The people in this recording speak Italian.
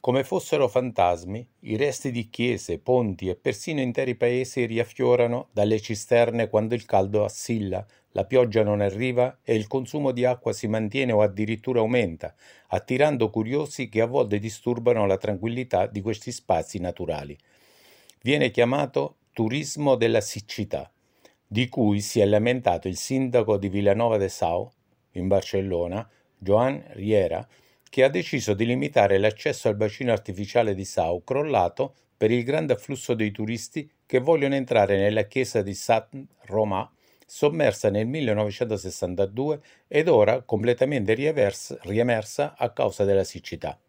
Come fossero fantasmi, i resti di chiese, ponti e persino interi paesi riaffiorano dalle cisterne quando il caldo assilla, la pioggia non arriva e il consumo di acqua si mantiene o addirittura aumenta, attirando curiosi che a volte disturbano la tranquillità di questi spazi naturali. Viene chiamato turismo della siccità, di cui si è lamentato il sindaco di Vilanova de Sau, in Barcellona, Joan Riera, che ha deciso di limitare l'accesso al bacino artificiale di Sau, crollato per il grande afflusso dei turisti che vogliono entrare nella chiesa di Sant Romà, sommersa nel 1962 ed ora completamente riemersa a causa della siccità.